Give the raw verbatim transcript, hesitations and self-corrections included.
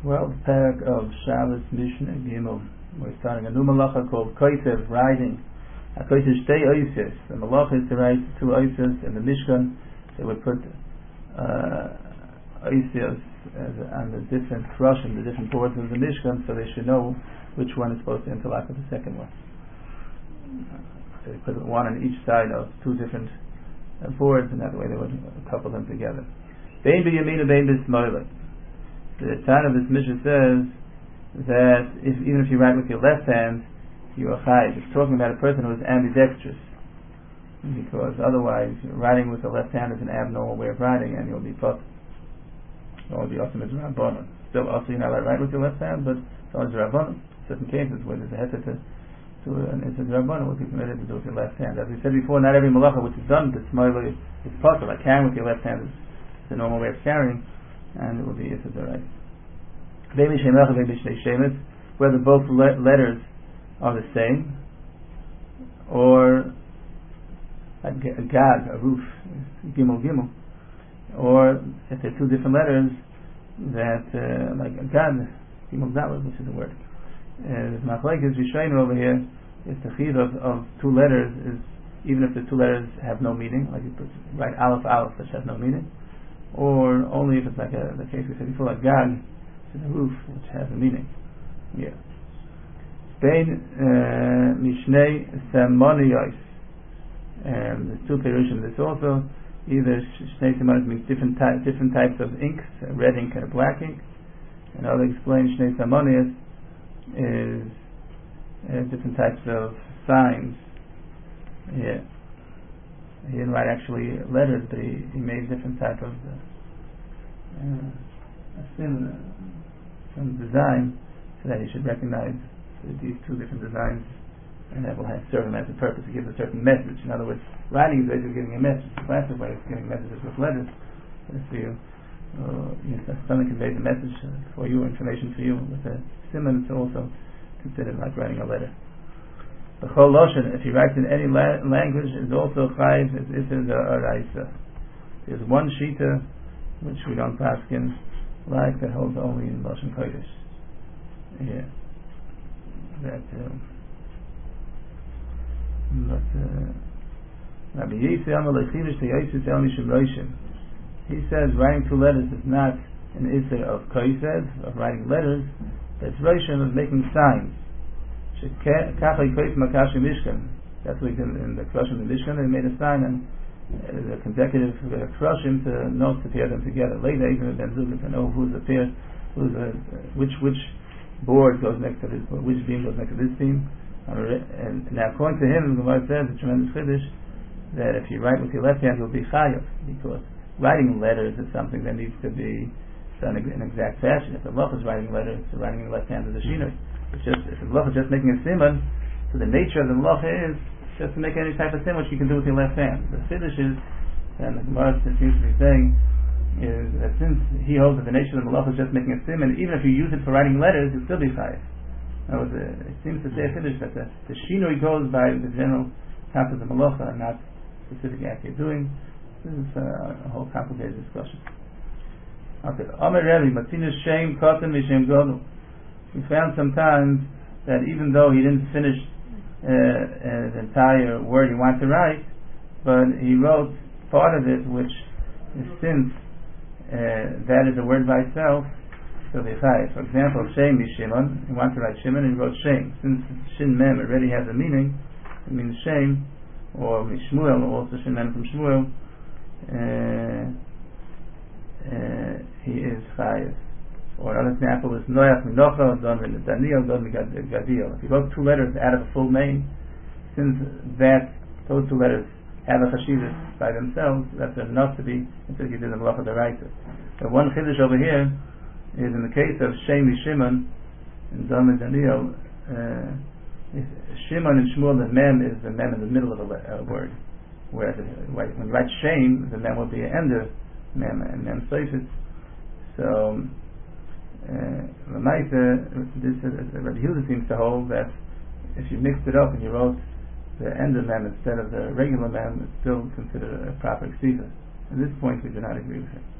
twelfth parak of Shabbos Mishnah Gimel. We're starting a new malacha called Koitev, writing. A Koitev Shtei Oises. The malacha is to write two Oises in the Mishkan. They would put uh, Oises on the different Roshim, the different boards of the Mishkan, so they should know which one is supposed to interlock with the second one. So they put one on each side of two different uh, boards, and that way they would couple them together. Bein b'yamina, bein b'smoila. The Tan of this Mishnah says that if, even if you write with your left hand, you are chayiv. It's talking about a person who is ambidextrous, because otherwise writing with the left hand is an abnormal way of writing, and you'll be put. Or the awesome is rabbanon. Still, also you're not allowed to write with your left hand, but it's always rabbanon. Certain cases where there's a heter to to an instant rabbanon would be permitted to do with your left hand. As we said before, not every malacha which is done with smoila is possible. Like carrying with your left hand is the normal way of carrying, and it will be Issa D'Oraisa. Whether both le- letters are the same, or a, a gag, a roof, gimel gimel, or if they're two different letters, that uh, like a gad, gimel daled, which is a word. The machlekes Rishonim over here is the chiyuv of, of two letters is even if the two letters have no meaning, like you put write aleph aleph, which has no meaning. Or only if it's like a, the case we said before, like gag, which is a roof, which has a meaning. Yeah. Bein mishnei samoniyos. And there's two perushim. This also either shnei samoniyos means different ty- different types of inks, a red ink and a black ink. And I'll explain shnei samoniyos is uh, different types of signs. Yeah. He didn't write actually letters, but he, he made different type of uh, uh, sim, some design, so that he should recognize these two different designs, and that will have serve him as a purpose to give a certain message. In other words, writing is basically giving a message. The classic way is giving messages with letters. If you, uh, you know, someone conveys a message for you, information for you with a simon, it's also considered like writing a letter. The Chol Loshen, if he writes in any la- language, is also chayiv as if it's a oraisa. There's one shita which we don't paskin like that holds only in Loshen Kodesh. Yeah, that. Um, but Rabbi Yisrael Amalei to Yosef El Mishum Roshim. He says writing two letters is not an issur of kosev, of writing letters, but it's Roshim of making signs. That's what we did in the Kroshim of the Mishkan. They made a sign and uh, the consecutive uh, Kroshim to note to pair them together. Later, even Ben Zugah to know who's the pair, who's the, uh, which which board goes next to this, or which beam goes next to this beam. And now, according to him, the Gemara says, a tremendous chiddush, that if you write with your left hand, you'll be chayav, because writing letters is something that needs to be done in an exact fashion. If the Lach is writing letters, the writing in the left hand is a shinoi. It's just, if the Malach is just making a simon, so the nature of the Malach is just to make any type of simon which you can do with your left hand. The Chiddush is, and the Gemara seems to be saying, is that since he holds that the nature of the Malach is just making a simon, even if you use it for writing letters, you'll still be chayiv. Now, it seems to say a Chiddush that the, the shinoi goes by the general concept of the Malacha and not specific act you're doing. This is uh, a whole complicated discussion. Okay, Omer Rebbe, Matinus Shem Kotem Mishem Godel. We found sometimes that even though he didn't finish uh, uh, the entire word he wanted to write, but he wrote part of it, which is since uh, that is a word by itself, so the chai. For example, Shem Mishimon, he wanted to write Shimon and he wrote Shem. Since Shin Mem already has a meaning, it means Shem, or Mishmuel, also Shin Mem from Shmuel, uh, uh, he is chai. Or another example is Noach Minocha, Don Daniel, Don Gadil. If you wrote two letters out of a full name, since that those two letters have a chashivas by themselves, that's enough to be until you did the Malacha D'Oraisa. The one chiddush over here is in the case of Shem Shimon and Don Daniel. Uh, Shimon and Shmuel, the mem is the mem in the middle of a uh, word, whereas when you write Shem, the mem will be an ender mem and mem seifis. So. Uh, this uh, Rabbi Yehuda seems to hold that if you mixed it up and you wrote the end of mem instead of the regular mem, it's still considered a proper ksiva. At this point, we do not agree with him.